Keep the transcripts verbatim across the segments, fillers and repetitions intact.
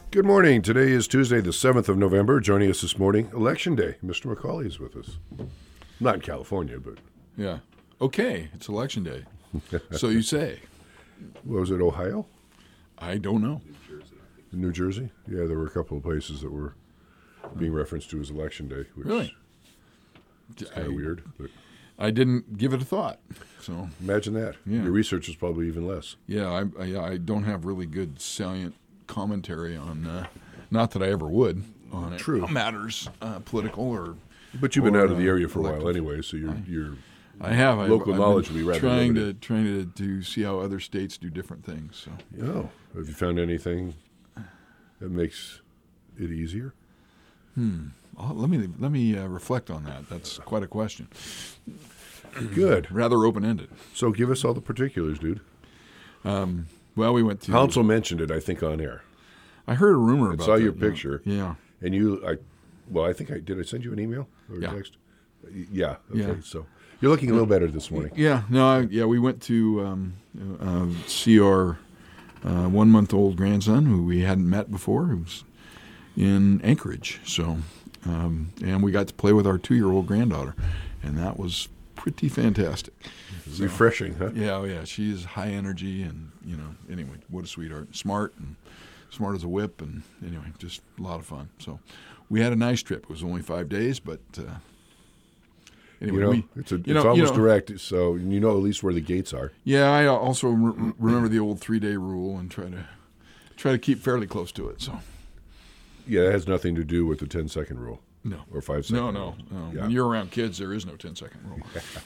Good morning. Today is Tuesday, the seventh of November. Joining us this morning, Election Day. Mister McCauley is with us. Not in California, but... Yeah. Okay, it's Election Day. So you say. What was it, Ohio? I don't know. New Jersey. New Jersey? Yeah, there were a couple of places that were being referenced to as Election Day. Which Really? It's kind of weird. But I didn't give it a thought. So imagine that. Yeah. Your research is probably even less. Yeah, I, I, I don't have really good salient commentary on, uh, not that I ever would, on True. it matters, uh, political or... But you've been or, out of the uh, area for a while elective. anyway, so you're... you're I have. Local I've, knowledge I've would be rather trying limited. to trying to, to see how other states do different things. So Oh. Have you found anything that makes it easier? hmm. Oh, let me let me uh, reflect on that. That's quite a question. Good. Rather open ended. So give us all the particulars, dude. Um, well, we went to. Council mentioned it, I think, on air. I heard a rumor I about. saw that, your yeah. picture. Yeah. And you, I, well, I think I did. I send you an email or a Yeah. text. Yeah. Okay. Yeah. So you're looking a little better this morning. Yeah. No. I, yeah. We went to um, uh, see our uh, one-month-old grandson, who we hadn't met before, who was in Anchorage. So, um, and we got to play with our two-year-old granddaughter, and that was pretty fantastic. So, Refreshing, huh? Yeah. Oh, yeah. She is high energy, and you know. Anyway, what a sweetheart. Smart and smart as a whip, and anyway, just a lot of fun. So, we had a nice trip. It was only five days, but. Uh, Anyway, you know, we, it's, a, you it's know, almost you know, direct, so you know at least where the gates are. Yeah, I also re- remember the old three-day rule and try to try to keep fairly close to it. So, Yeah, it has nothing to do with the ten-second rule. no, Or five-second no, rule. no, no. Yeah. When you're around kids, there is no ten-second rule.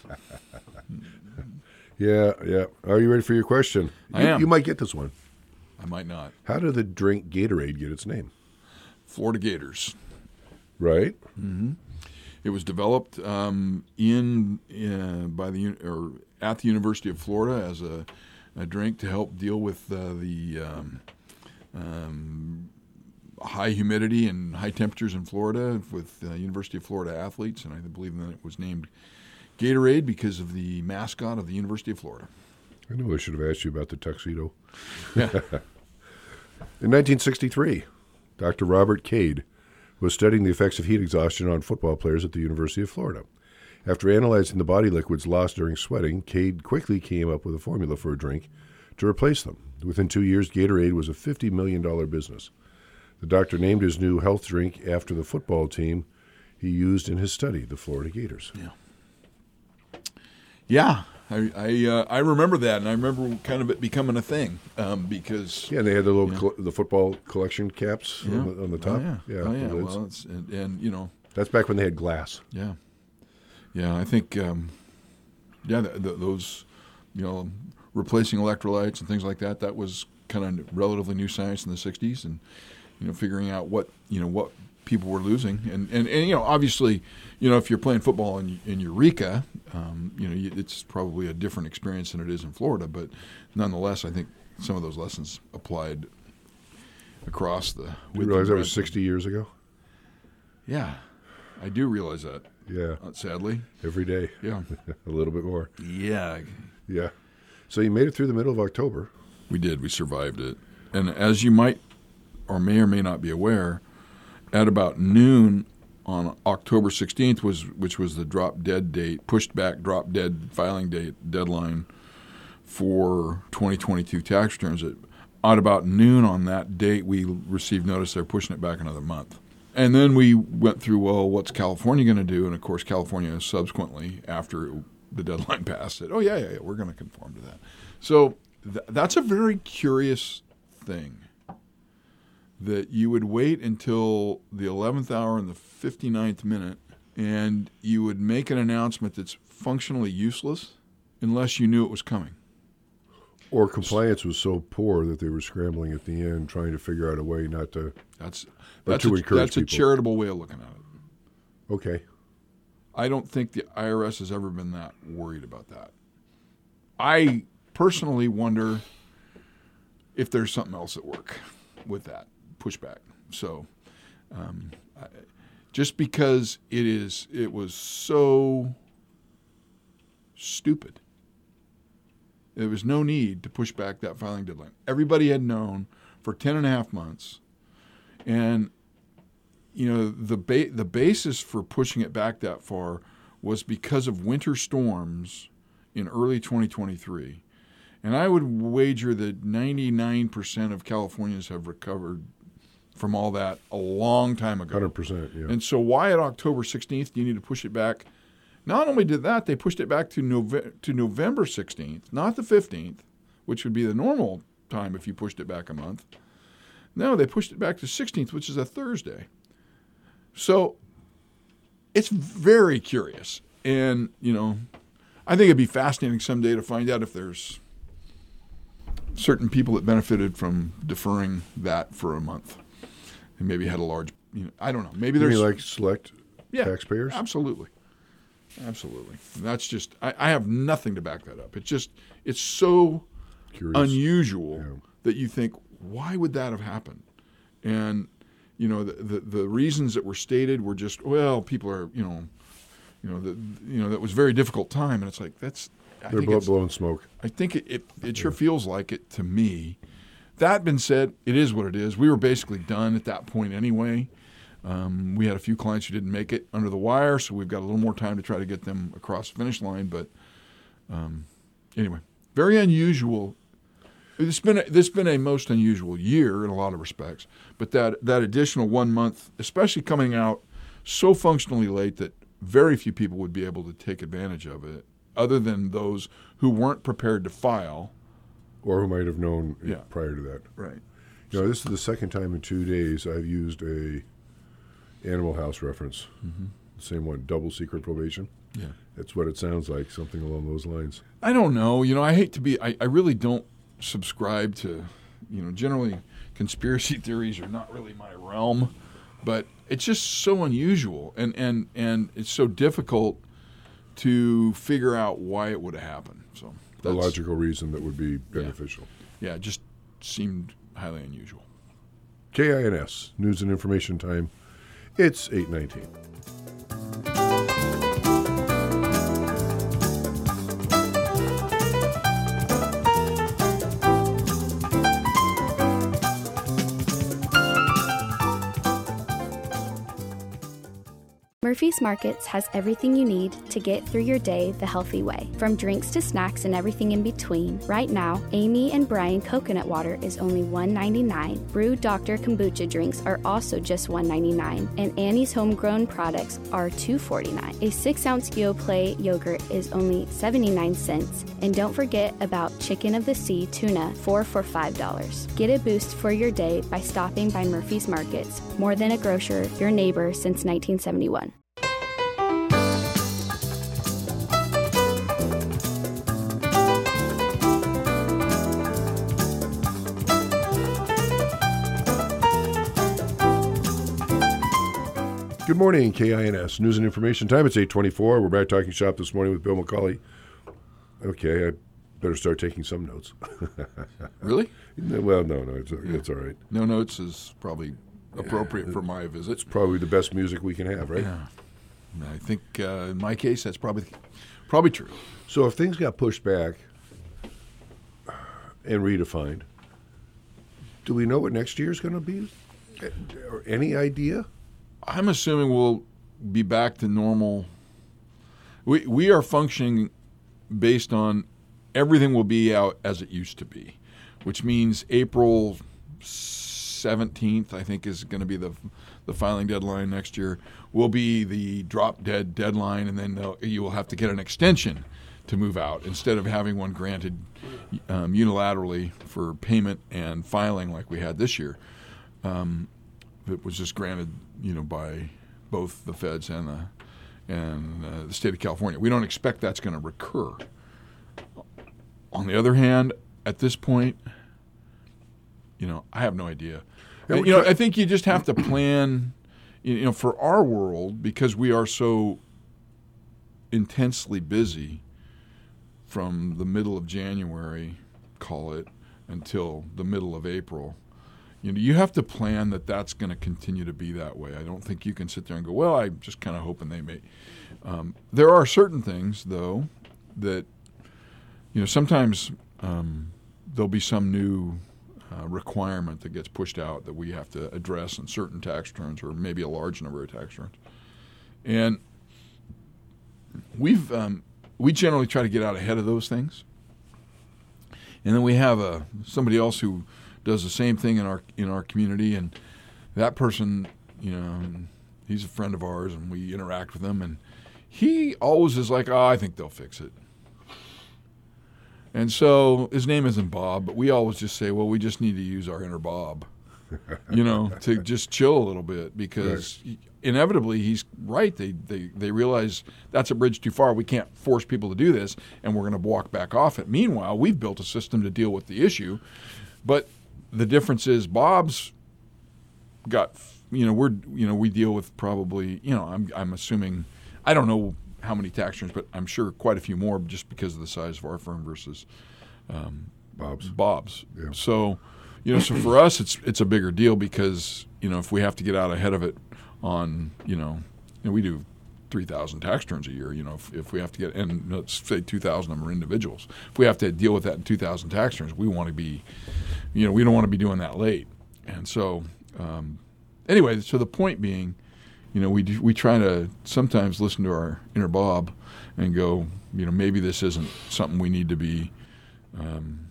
Yeah, yeah. Are you ready for your question? I you, am. You might get this one. I might not. How did the drink Gatorade get its name? Florida Gators. Right? Mm-hmm. It was developed um, in uh, by the uni- or at the University of Florida as a, a drink to help deal with uh, the um, um, high humidity and high temperatures in Florida with uh, University of Florida athletes, and I believe that it was named Gatorade because of the mascot of the University of Florida. I knew I should have asked you about the tuxedo. Yeah. In nineteen sixty-three, Doctor Robert Cade was studying the effects of heat exhaustion on football players at the University of Florida. After analyzing the body liquids lost during sweating, Cade quickly came up with a formula for a drink to replace them. Within two years, Gatorade was a fifty million dollars business. The doctor named his new health drink after the football team he used in his study, the Florida Gators. Yeah. Yeah. I I, uh, I remember that, and I remember kind of it becoming a thing um, because Yeah, and they had the little Yeah. col- the football collection caps Yeah. on, the, on the top. Oh, yeah. yeah, Oh, the yeah. lids. Well, it's, and, and you know, That's back when they had glass. yeah, yeah. I think, um, yeah, the, the, those, you know, replacing electrolytes and things like that. That was kind of relatively new science in the sixties, and you know, figuring out what you know what people were losing, and and, and you know, obviously, you know, if you're playing football in in Eureka, um, you know, it's probably a different experience than it is in Florida, but nonetheless, I think some of those lessons applied across the. Do you width realize and that was breadth. sixty years ago? Yeah, I do realize that. Yeah, Uh, sadly, every day. yeah, A little bit more. yeah. Yeah. So you made it through the middle of October. We did. We survived it. And as you might or may or may not be aware, at about noon on October sixteenth, was which was the drop dead date, pushed back drop dead filing date deadline for twenty twenty-two tax returns. At, at about noon on that date, we received notice they're pushing it back another month. And then we went through, well, what's California going to do? And, of course, California subsequently, after the deadline passed, said, oh, yeah, yeah, yeah, we're going to conform to that. So th- that's a very curious thing, that you would wait until the eleventh hour and the fifty-ninth minute, and you would make an announcement that's functionally useless unless you knew it was coming. Or compliance was so poor that they were scrambling at the end, trying to figure out a way not to. That's Or that's, to a, encourage that's a people. charitable way of looking at it. Okay. I don't think the I R S has ever been that worried about that. I personally wonder if there's something else at work with that pushback. So, um, I, just because it is, it was so stupid. There was no need to push back that filing deadline. Everybody had known for ten and a half months And, you know, the ba- the basis for pushing it back that far was because of winter storms in early twenty twenty-three. And I would wager that ninety-nine percent of Californians have recovered from all that a long time ago. one hundred percent, yeah. And so why at October sixteenth do you need to push it back? Not only did that, they pushed it back to Nove- to November sixteenth, not the fifteenth, which would be the normal time if you pushed it back a month. No, they pushed it back to sixteenth, which is a Thursday. So it's very curious. And, you know, I think it'd be fascinating someday to find out if there's certain people that benefited from deferring that for a month and maybe had a large, you know, I don't know. Maybe You there's mean like select yeah, taxpayers? Absolutely. Absolutely. And that's just, I, I have nothing to back that up. It's just, it's so Curious. unusual Yeah. that you think, why would that have happened? And, you know, the, the, the reasons that were stated were just, well, people are, you know, you know, the, you know, that was a very difficult time. And it's like, that's, I They're think blow, it's, blowing smoke. I think it, it, it sure feels like it to me. That being said, it is what it is. We were basically done at that point anyway. Um, we had a few clients who didn't make it under the wire, so we've got a little more time to try to get them across the finish line. But um, anyway, very unusual. It's been a, this has been a most unusual year in a lot of respects. But that that additional one month, especially coming out so functionally late that very few people would be able to take advantage of it, other than those who weren't prepared to file. Or who might have known Yeah. prior to that. Right. You know, this is the second time in two days I've used a Animal House reference. Mm-hmm. The same one, double secret probation. Yeah. That's what it sounds like, something along those lines. I don't know. You know, I hate to be, I, I really don't subscribe to, you know, generally conspiracy theories are not really my realm, but it's just so unusual and, and, and it's so difficult to figure out why it would have happened. So A logical reason that would be beneficial. Yeah, it just seemed highly unusual. K I N S, News and Information Time. It's eight nineteen. Murphy's Markets has everything you need to get through your day the healthy way. From drinks to snacks and everything in between, right now, Amy and Brian coconut water is only one ninety-nine. Brew Doctor kombucha drinks are also just one ninety-nine, and Annie's homegrown products are two forty-nine. A six-ounce Yoplait yogurt is only seventy-nine cents, and don't forget about Chicken of the Sea tuna, four for five dollars. Get a boost for your day by stopping by Murphy's Markets. More than a grocer, your neighbor since nineteen seventy-one. Good morning, K I N S, News and Information Time. It's eight twenty-four. We're back talking shop this morning with Bill McCauley. Okay, I better start taking some notes. Really? Well, no, no, it's, it's all right. No notes is probably appropriate for my visit. It's probably the best music we can have, right? Yeah. I think uh, in my case, that's probably probably true. So if things got pushed back and redefined, do we know what next year's going to be? Or any idea? I'm assuming we'll be back to normal. We we are functioning based on everything will be out as it used to be, which means April seventeenth, I think, is going to be the the filing deadline next year, will be the drop dead deadline, and then you will have to get an extension to move out instead of having one granted um, unilaterally for payment and filing like we had this year. Um, it was just granted, you know, by both the feds and the and uh, the state of California. We don't expect that's going to recur. On the other hand, at this point, you know, I have no idea. And, you know, I think you just have to plan, you know, for our world, because we are so intensely busy from the middle of January, call it, until the middle of April. You know, you have to plan that that's going to continue to be that way. I don't think you can sit there and go, well, I'm just kind of hoping they may. Um, there are certain things, though, that, you know, sometimes um, there'll be some new uh, requirement that gets pushed out that we have to address in certain tax returns, or maybe a large number of tax returns. And we've um, we generally try to get out ahead of those things. And then we have a somebody else who does the same thing in our in our community, and that person, you know, he's a friend of ours, and we interact with him, and he always is like, oh, I think they'll fix it. And so his name isn't Bob, but we always just say, well, we just need to use our inner Bob, you know, to just chill a little bit, because right. inevitably he's right. They, they, they realize that's a bridge too far. We can't force people to do this, and we're going to walk back off it. Meanwhile, we've built a system to deal with the issue. But the difference is Bob's got, you know, we're, you know, we deal with probably, you know, I'm, I'm assuming, I don't know how many tax returns, but I'm sure quite a few more, just because of the size of our firm versus um, Bob's. Bob's. Yeah. So, you know, so for us, it's it's a bigger deal, because, you know, if we have to get out ahead of it on, you know, you know we do three thousand tax returns a year. You know, if, if we have to get, and let's say two thousand of them are individuals. If we have to deal with that in two thousand tax returns, we want to be, you know, we don't want to be doing that late. And so, um, anyway, so the point being, you know, we do, we try to sometimes listen to our inner Bob and go, you know, maybe this isn't something we need to be um,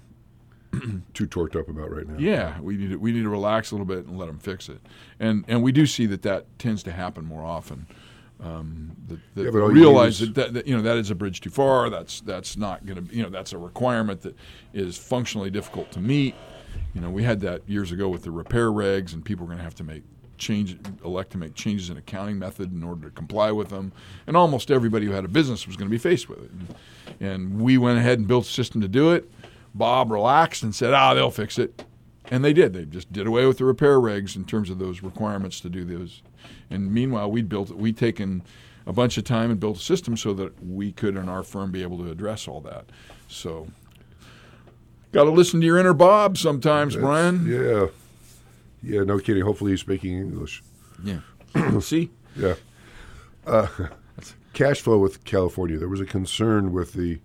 too torqued up about right now. Yeah, we need to, we need to relax a little bit and let them fix it. And and we do see that that tends to happen more often. Um, that, that yeah, but realize is, that, that, that you know that is a bridge too far. That's that's not going to, you know, that's a requirement that is functionally difficult to meet. You know, we had that years ago with the repair regs, and people were going to have to make change elect to make changes in accounting method in order to comply with them, and almost everybody who had a business was going to be faced with it. And, and we went ahead and built a system to do it. Bob relaxed and said, ah, they'll fix it. And they did. They just did away with the repair regs in terms of those requirements to do those. And meanwhile, we'd built we'd taken a bunch of time and built a system so that we could, in our firm, be able to address all that. So got to listen to your inner Bob sometimes, That's, Brian. Yeah. Yeah, no kidding. Hopefully he's speaking English. Yeah. See? Yeah. Uh, cash flow with California. There was a concern with the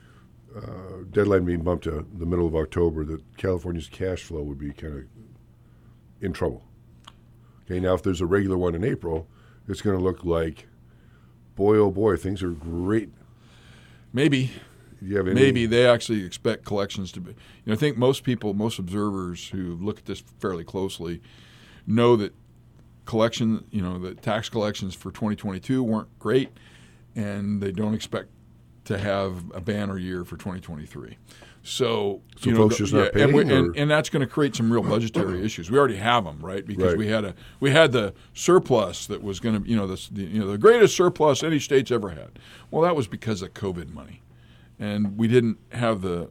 uh, deadline being bumped to the middle of October that California's cash flow would be kind of in trouble. Okay, now if there's a regular one in April, it's going to look like, boy, oh boy, things are great. Maybe. Do you have any? Maybe they actually expect collections to be. You know, I think most people, most observers who look at this fairly closely, know that collection, you know, the tax collections for twenty twenty-two weren't great, and they don't expect to have a banner year for twenty twenty-three. So, so you know, folks the, just yeah, not paying, and, and, and that's going to create some real budgetary issues. We already have them, right? Because right. we had a we had the surplus that was going to, you know, the, the you know the greatest surplus any state's ever had. Well, that was because of COVID money. And we didn't have the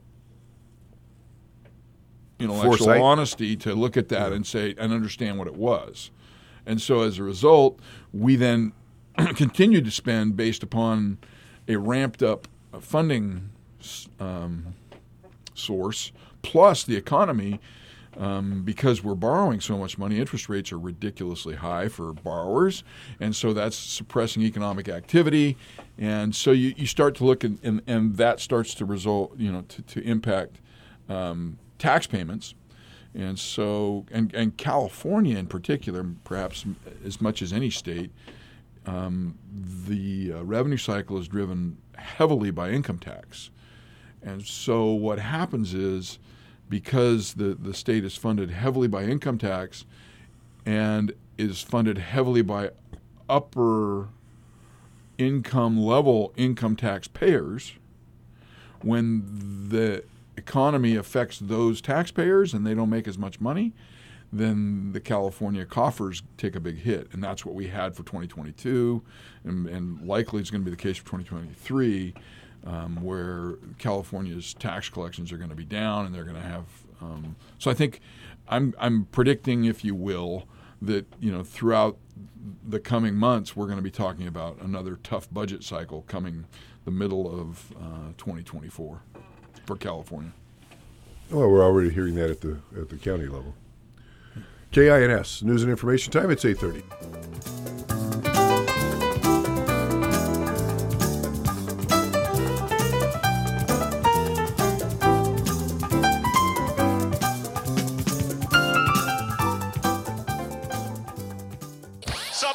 intellectual Foresight. honesty to look at that and say and understand what it was. And so as a result, we then continued to spend based upon a ramped up funding um, source, plus the economy. Um, because we're borrowing so much money, interest rates are ridiculously high for borrowers, and so that's suppressing economic activity. And so you, you start to look, at, and, and that starts to result, you know, to, to impact um, tax payments. And so, and, and California in particular, perhaps as much as any state, um, the uh, revenue cycle is driven heavily by income tax. And so what happens is, because the, the state is funded heavily by income tax and is funded heavily by upper income level income tax payers, when the economy affects those taxpayers and they don't make as much money, then the California coffers take a big hit. And that's what we had for twenty twenty-two, and, and likely it's going to be the case for twenty twenty-three. Um, where California's tax collections are going to be down, and they're going to have. Um, so I think I'm I'm predicting, if you will, that you know throughout the coming months we're going to be talking about another tough budget cycle coming the middle of uh, twenty twenty-four for California. Well, we're already hearing that at the at the county level. K I N S News and Information Time. It's eight thirty.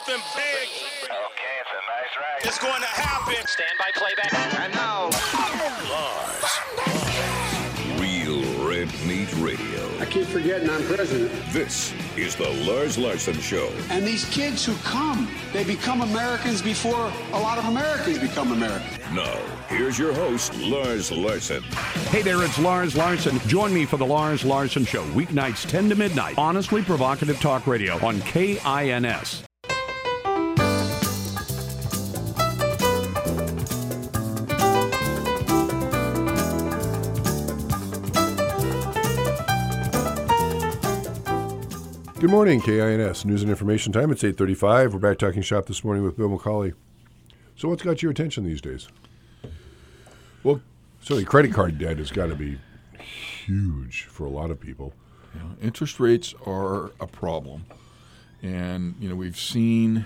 something big. Okay, it's a nice ride. It's going to happen. Stand by playback. And now, Lars. Real Red Meat Radio. I keep forgetting I'm president. This is the Lars Larson Show. And these kids who come, they become Americans before a lot of Americans become Americans. Now, here's your host, Lars Larson. Hey there, it's Lars Larson. Join me for the Lars Larson Show, weeknights ten to midnight. Honestly provocative talk radio on K I N S. Good morning, K I N S News and Information Time. It's eight thirty-five. We're back talking shop this morning with Bill McCauley. So what's got your attention these days? Well, certainly credit card debt has got to be huge for a lot of people. You know, interest rates are a problem. And, you know, we've seen,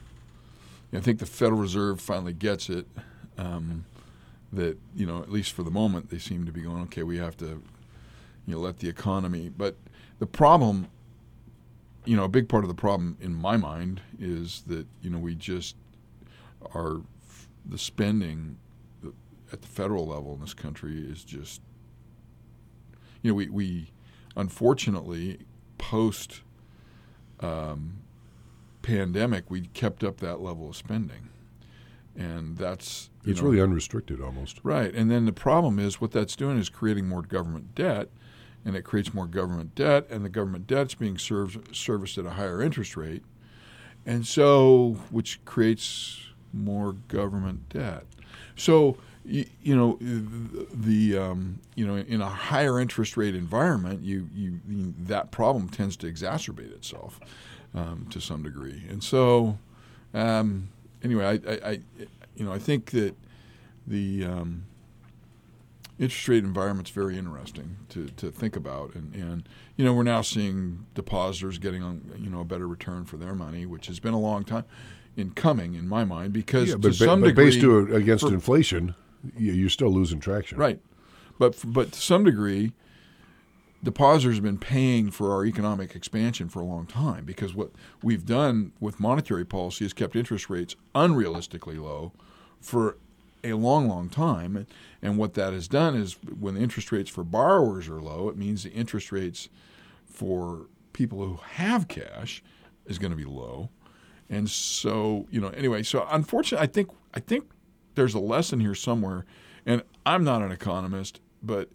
I think the Federal Reserve finally gets it, um, that, you know, at least for the moment, they seem to be going, okay, we have to, you know, let the economy. But the problem, you know, a big part of the problem in my mind is that, you know, we just are, the spending at the federal level in this country is just, you know, we, we unfortunately, post um, pandemic, we kept up that level of spending. And that's, you it's know, really unrestricted almost. Right. And then the problem is what that's doing is creating more government debt. And it creates more government debt, and the government debt's being served, serviced at a higher interest rate, and so which creates more government debt. So you, you know the um, you know in a higher interest rate environment, you, you, you that problem tends to exacerbate itself um, to some degree. And so um, anyway, I, I, I you know I think that the um, interest rate environment's very interesting to, to think about, and, and you know we're now seeing depositors getting on you know a better return for their money, which has been a long time in coming in my mind because yeah, but, to some but degree, based to against for, inflation, you're still losing traction. Right, but but to some degree, depositors have been paying for our economic expansion for a long time because what we've done with monetary policy has kept interest rates unrealistically low for a long, long time. And what that has done is when the interest rates for borrowers are low, it means the interest rates for people who have cash is going to be low. And so, you know, anyway, so unfortunately, I think I think there's a lesson here somewhere. And I'm not an economist, but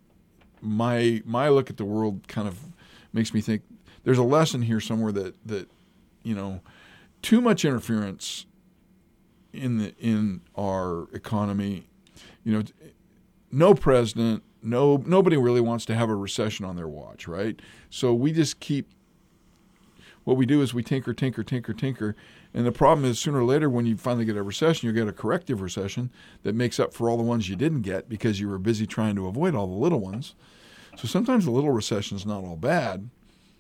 my my look at the world kind of makes me think there's a lesson here somewhere that, that you know, too much interference in the in our economy. You know, no president, no nobody really wants to have a recession on their watch, right? So we just keep, what we do is we tinker, tinker, tinker, tinker. And the problem is sooner or later when you finally get a recession, you'll get a corrective recession that makes up for all the ones you didn't get because you were busy trying to avoid all the little ones. So sometimes the little recession is not all bad.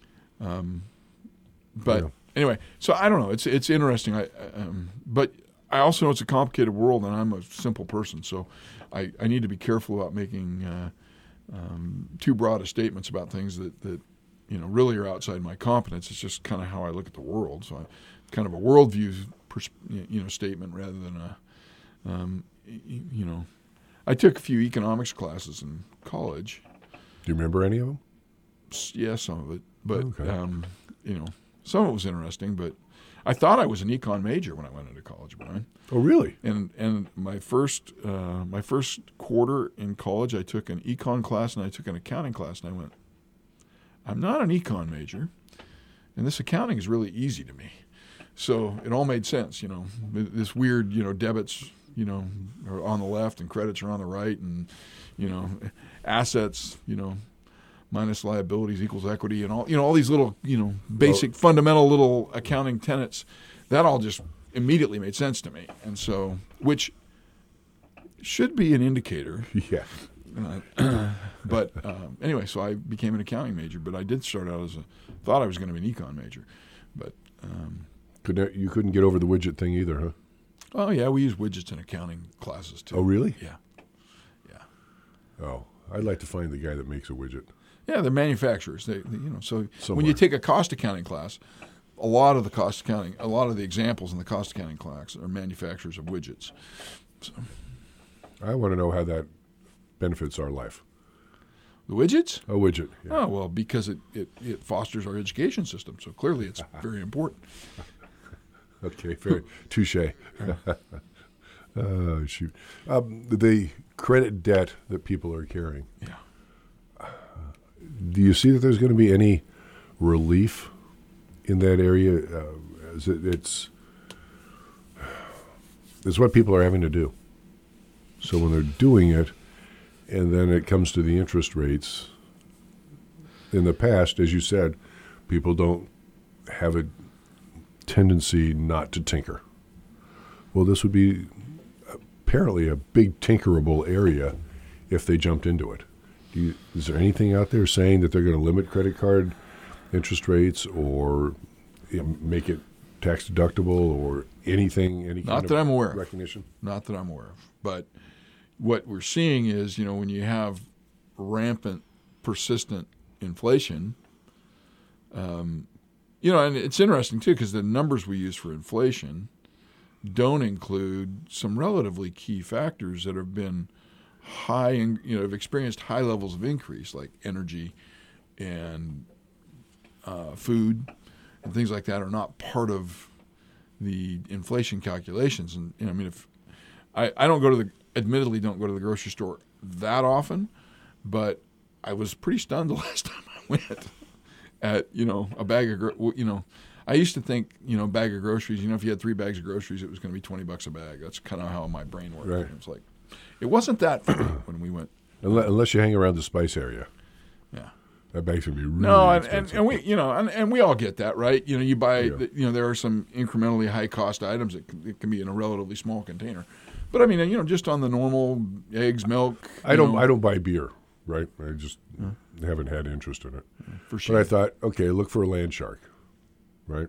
Um, but yeah. Anyway, so I don't know. It's it's interesting. I um, But I also know it's a complicated world, and I'm a simple person, so I, I need to be careful about making uh, um, too broad of statements about things that, that you know really are outside my competence. It's just kind of how I look at the world. So, I, kind of a worldview, pers- you know, statement rather than a, um, you know, I took a few economics classes in college. Do you remember any of them? Yeah, some of it, but okay. um, you know, some of it was interesting, but. I thought I was an econ major when I went into college, Brian. Oh, really? And and my first uh, my first quarter in college, I took an econ class and I took an accounting class, and I went, I'm not an econ major, and this accounting is really easy to me. So it all made sense, you know. This weird, you know, debits, you know, are on the left and credits are on the right, and you know, assets, you know. Minus liabilities equals equity, and all you know, all these little you know basic, well, fundamental little accounting tenets. That all just immediately made sense to me, and so which should be an indicator. Yeah. Uh, but um, anyway, so I became an accounting major, but I did start out as a thought I was going to be an econ major, but um, couldn't you couldn't get over the widget thing either, huh? Oh yeah, we use widgets in accounting classes too. Oh really? Yeah. Yeah. Oh, I'd like to find the guy that makes a widget. Yeah, they're manufacturers. They, they you know, so Somewhere. when you take a cost accounting class, a lot of the cost accounting, a lot of the examples in the cost accounting class are manufacturers of widgets. So, I want to know how that benefits our life. the widgets? A widget. Yeah. Oh, well, because it, it, it fosters our education system. So clearly it's very important. Okay, very touche. Oh, shoot. Um, the credit debt that people are carrying. Yeah. Do you see that there's going to be any relief in that area? Uh, is it, it's it's what people are having to do. So when they're doing it, and then it comes to the interest rates, in the past, as you said, people don't have a tendency not to tinker. Well, this would be apparently a big tinkerable area if they jumped into it. Do you, is there anything out there saying that they're going to limit credit card interest rates or you know, make it tax deductible or anything? Any Not kind that of I'm aware of. recognition? Not that I'm aware of. But what we're seeing is, you know, when you have rampant, persistent inflation, um, you know, and it's interesting, too, because the numbers we use for inflation don't include some relatively key factors that have been high, in, you know, have experienced high levels of increase, like energy and uh, food and things like that are not part of the inflation calculations. And, you know, I mean, if I, I don't go to the, admittedly don't go to the grocery store that often, but I was pretty stunned the last time I went at, you know, a bag of, gro- you know, I used to think, you know, a bag of groceries, you know, if you had three bags of groceries, it was going to be twenty bucks a bag. That's kind of how my brain worked. Right. It was like, it wasn't that for me when we went. Unless, unless you hang around the spice area. Yeah. That bag's going to be really No, and, and, expensive. and we, you know, and, and we all get that, right? You know, you buy, Yeah. the, you know, there are some incrementally high cost items that can, it can be in a relatively small container. But I mean, you know, just on the normal eggs, milk. I you don't. know, I don't buy beer, right? I just haven't had interest in it. for sure. But I thought, okay, look for a land shark, right?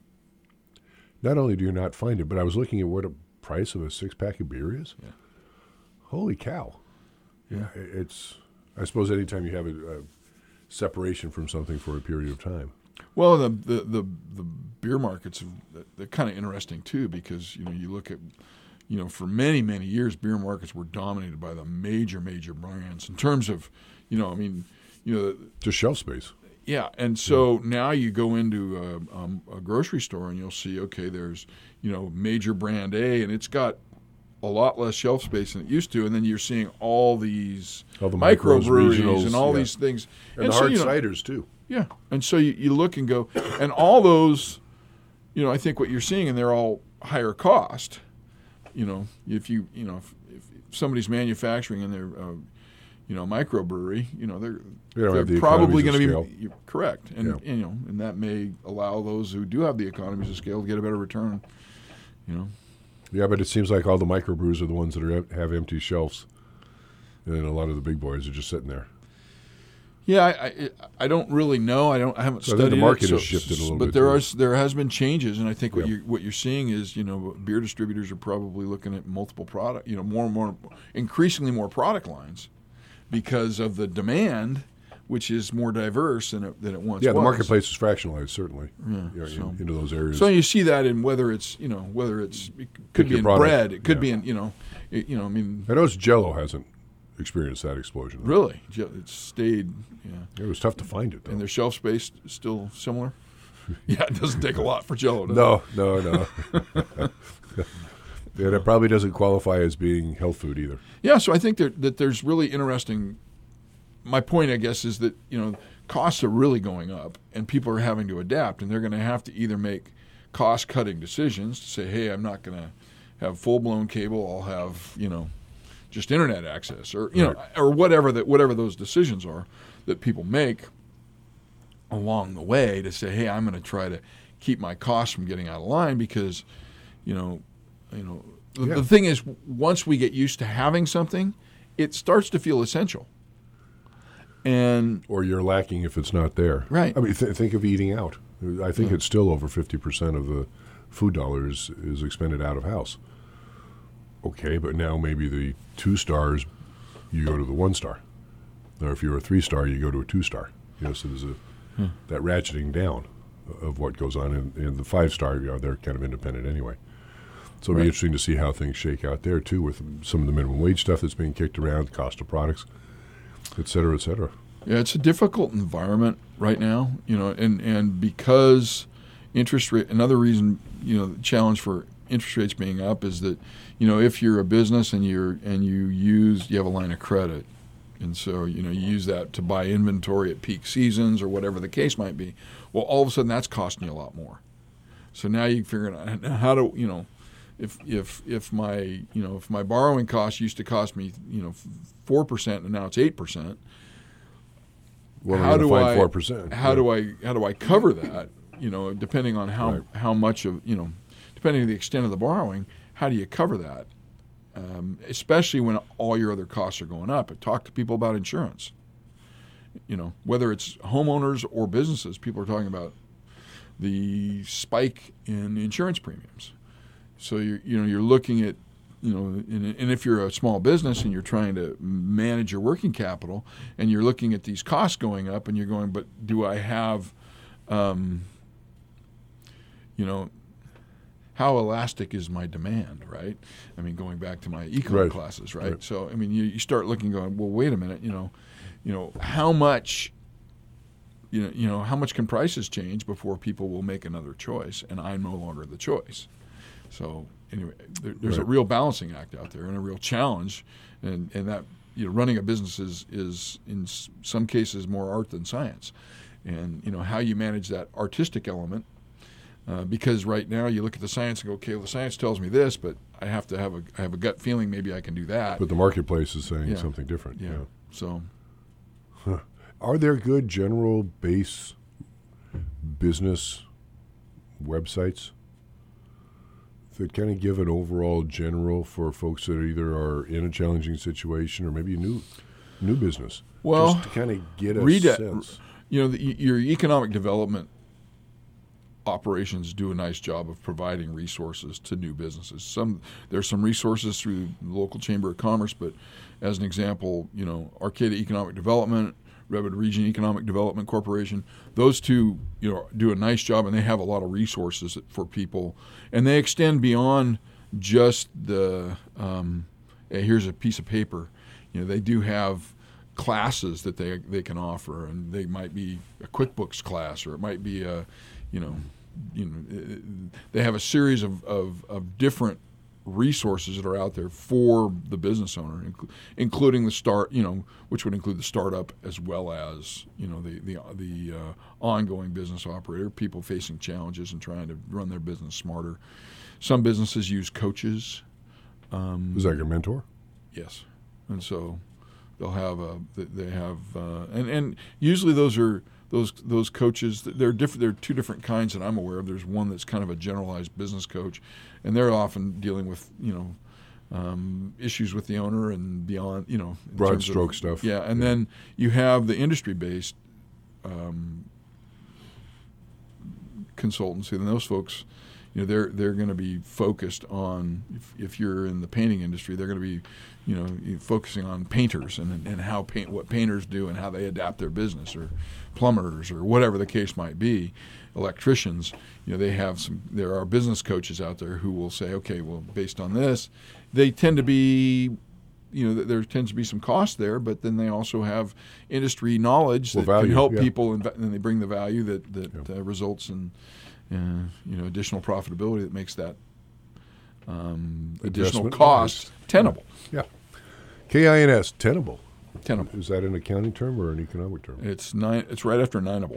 Not only do you not find it, but I was looking at what a price of a six pack of beer is. Yeah. Holy cow! Yeah. I- It's. I suppose anytime you have a, a separation from something for a period of time. Well, the the the, the beer markets are, they're kind of interesting too, because you know you look at, you know, for many many years beer markets were dominated by the major major brands in terms of, you know, I mean, you know, Just shelf space. yeah, and so now you go into a, um, a grocery store and you'll see, okay, there's, you know, major brand A, and it's got a lot less shelf space than it used to, and then you're seeing all these All the micros, microbreweries regionals, and all yeah. these things, And, the so, hard you know, ciders too. yeah, and so you, you look and go, and all those, you know, I think what you're seeing, and they're all higher cost. You know, if you, you know, if, if somebody's manufacturing in their, uh, you know, microbrewery, you know, they're, They don't they're have the probably economies going of to be scale. you're correct, and Yeah. you know, and that may allow those who do have the economies of scale to get a better return. You know, Yeah, but it seems like all the microbrews are the ones that are have empty shelves, and a lot of the big boys are just sitting there. yeah, I, I, I don't really know. I don't. I haven't So I think studied the market it, so, has shifted a little but bit, there too. are there has been changes, and I think what Yeah. you what you're seeing is, you know, beer distributors are probably looking at multiple product, you know, more and more, increasingly more product lines, because of the demand, which is more diverse than it, than it once Yeah, was. the marketplace is fractionalized, certainly, Yeah, you know, so- in, into those areas. So you see that in whether it's, you know, whether it's it could Pick be your in product, bread, it could yeah. be in, you know, it, you know, I mean, I noticed Jell-O hasn't experienced that explosion. though. really, ju- it's stayed, yeah. It was tough to find it, though. And their shelf space is still similar. Yeah, it doesn't take a lot for Jell-O. does it? No, no, no. Yeah, that probably doesn't qualify as being health food either. Yeah, so I think that, that there's really interesting. My point, I guess, is that, you know, costs are really going up, and people are having to adapt, and they're going to have to either make cost-cutting decisions to say, hey, I'm not going to have full-blown cable. I'll have, you know, just internet access, or you know, or whatever that whatever those decisions are that people make along the way to say, hey, I'm going to try to keep my costs from getting out of line, because, you know, you know, the, Yeah. the thing is, once we get used to having something, it starts to feel essential. And Or you're lacking if it's not there. Right. I mean, th- think of eating out. I think it's still over fifty percent of the food dollars is expended out of house. Okay, but now maybe the two stars, you go to the one star. Or if you're a three star, you go to a two star. You know, so there's a that ratcheting down. of what goes on. And, and the five star, you know, they're kind of independent anyway. So it'll Right. be interesting to see how things shake out there too, with some of the minimum wage stuff that's being kicked around, cost of products, et cetera, et cetera. Yeah, it's a difficult environment right now, you know, and, and because interest rate, another reason, you know, the challenge for interest rates being up is that, you know, if you're a business and you're and you use you have a line of credit, and so, you know, you use that to buy inventory at peak seasons or whatever the case might be, well, all of a sudden that's costing you a lot more. So now you figure out how to, you know, if if if my you know if my borrowing cost used to cost me, you know, four percent and now it's eight percent. Well, how do I four percent? how yeah. do I how do I cover that? You know, depending on how Right. how much of you know, depending on the extent of the borrowing, how do you cover that? Um, especially when all your other costs are going up. And talk to people about insurance. You know, whether it's homeowners or businesses, people are talking about the spike in insurance premiums. So you're you know you're looking at you know and, and if you're a small business and you're trying to manage your working capital and you're looking at these costs going up and you're going, but do I have um, you know how elastic is my demand, right? I mean, going back to my econ Right. classes, right? Right. So I mean, you, you start looking, going, well, wait a minute, you know, you know, how much, you know, you know, how much can prices change before people will make another choice, and I'm no longer the choice. So anyway, there, there's a Right. real balancing act out there and a real challenge, and and that you know, running a business is is in s- some cases more art than science, and you know how you manage that artistic element. Uh, because right now you look at the science and go, okay, well, the science tells me this, but I have to have a I have a gut feeling maybe I can do that. But the marketplace is saying Yeah. something different. yeah. Yeah. So Are there good general base business websites that kind of give an overall general for folks that either are in a challenging situation or maybe a new new business? Well, just to kind of get a read it. sense. You know, the, your economic development operations do a nice job of providing resources to new businesses. Some there's some resources through the local Chamber of Commerce, but as an example, you know, Arcata Economic Development, Redwood Region Economic Development Corporation, those two, you know, do a nice job, and they have a lot of resources for people, and they extend beyond just the um, hey, here's a piece of paper. You know, they do have classes that they they can offer, and they might be a QuickBooks class, or it might be a, you know, you know, they have a series of, of, of different resources that are out there for the business owner, inc- including the start, you know, which would include the startup as well as, you know, the the the uh, ongoing business operator, people facing challenges and trying to run their business smarter. Some businesses use coaches. Um, Is that your mentor? Yes, and so they'll have a they have uh, and and usually those are those those coaches. They're different. They're two different kinds that I'm aware of. There's one that's kind of a generalized business coach, and they're often dealing with you know um, issues with the owner and beyond. You know, in Broad terms of- stroke stuff. Yeah, and Yeah. then you have the industry based um, consultants, and those folks. You know, they're they're going to be focused on if, if you're in the painting industry, they're going to be, you know, focusing on painters and and how paint what painters do and how they adapt their business, or plumbers or whatever the case might be, electricians. You know, they have some. There are business coaches out there who will say, okay, well, based on this, they tend to be. You know, there tends to be some cost there, but then they also have industry knowledge Well, that value, can help yeah. people, and, and they bring the value that that Yeah. uh, results in. Uh, you know, additional profitability that makes that um, additional Investment cost tenable. Yeah. K I N S, tenable. Tenable. Is that an accounting term or an economic term? It's nine. It's right after nineable.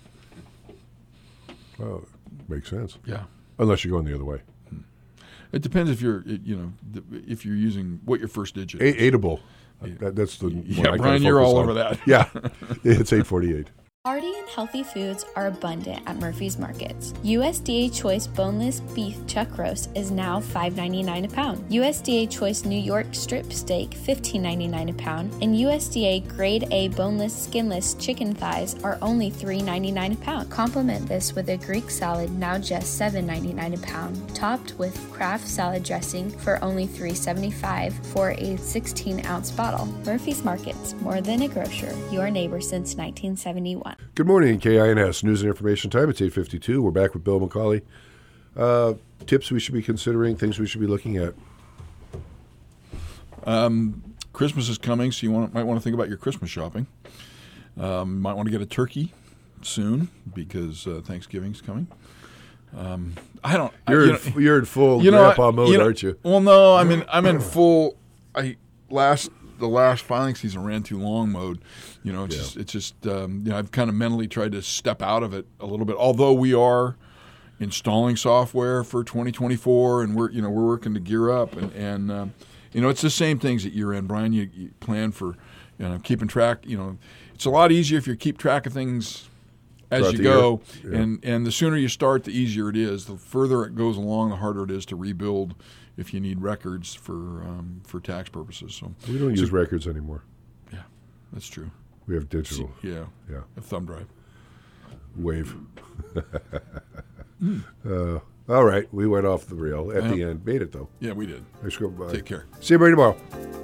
Oh, makes sense. Yeah. Unless you're going the other way. It depends if you're, you know, if you're using what your first digit. A- is. Aidable. That, that's the one Yeah, I kinda Brian, you're focus all on. over that. Yeah. It's eight forty-eight. Hearty and healthy foods are abundant at Murphy's Markets. U S D A Choice Boneless Beef Chuck Roast is now five ninety-nine a pound. U S D A Choice New York Strip Steak fifteen ninety-nine a pound, and U S D A Grade A Boneless Skinless Chicken Thighs are only three ninety-nine a pound. Complement this with a Greek salad, now just seven ninety-nine a pound, topped with Kraft salad dressing for only three seventy-five for a sixteen ounce bottle. Murphy's Markets, more than a grocer, your neighbor since nineteen seventy-one. fun. Good morning, K I N S News and Information Time. It's eight fifty-two. We're back with Bill McCauley. Uh, tips we should be considering, things we should be looking at. Um, Christmas is coming, so you want, might want to think about your Christmas shopping. Um, might want to get a turkey soon because uh, Thanksgiving's coming. Um, I don't. You're I, you in, know, you're in full you know, grandpa I, mode, you know, aren't you? Well, no, I'm in. I'm in full. I last the last filing season ran too long mode. You know, it's Yeah. just it's just um, you know I've kind of mentally tried to step out of it a little bit. Although we are installing software for twenty twenty-four, and we're you know we're working to gear up, and and um, you know it's the same things at year end, Brian. You, you plan for you know keeping track. You know, it's a lot easier if you keep track of things as Throughout you the go, year. Yeah. and and the sooner you start, the easier it is. The further it goes along, the harder it is to rebuild if you need records for um, for tax purposes. So We don't so- use records anymore. Yeah, that's true. We have digital. Yeah, Yeah. a thumb drive. Wave. uh, all right. We went off the rail at the Yeah. end. Made it, though. Yeah, we did. Let's go. Bye. Take care. See you everybody tomorrow.